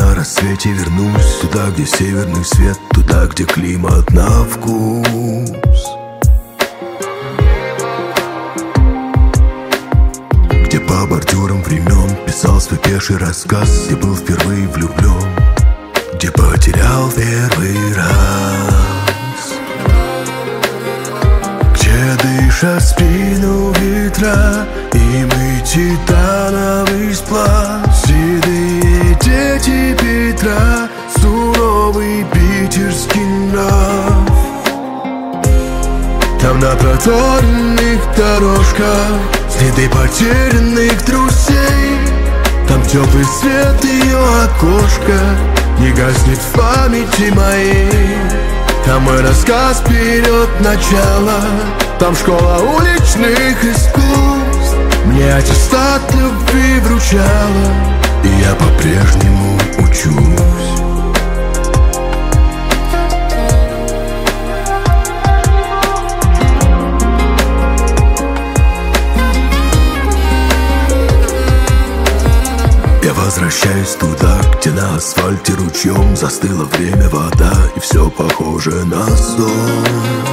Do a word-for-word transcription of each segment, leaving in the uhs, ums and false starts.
на рассвете вернусь туда, где северный свет, туда, где климат на вкус, где по бордюрам времен писал свой пеший рассказ, где был впервые влюблен, где потерял первый раз, где дышат спину ветра, и мы титановый сплав. Седые дети Петра, суровый питерский нрав. Там на проторенных дорожках следы потерянных друзей. Там теплый свет ее окошка не гаснет в памяти моей. Там мой рассказ вперед начала, там школа уличных искусств мне аттестат любви вручала, и я по-прежнему учусь. Я возвращаюсь туда, где на асфальте ручьем застыло время, вода, и все похоже на сон.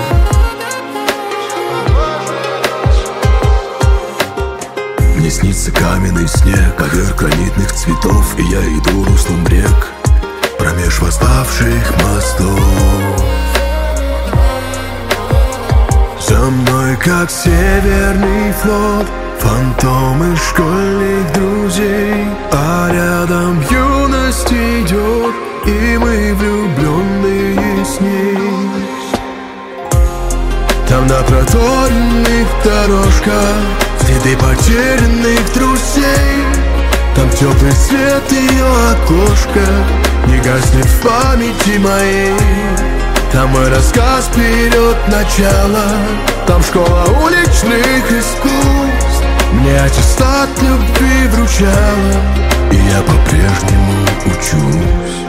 Мне снится каменный снег, ковер гранитных цветов, и я иду руслом рек промеж восставших мостов. За мной, как северный флот, фантомы школьных друзей, а рядом юность идет, и мы влюбленные с ней. Там на проторенных дорожках следы потерянных друзей. Там теплый свет ее окошка не гаснет в памяти моей. Там мой рассказ вперед начала, там школа уличных искусств мне аттестат любви вручала, и я по-прежнему учусь.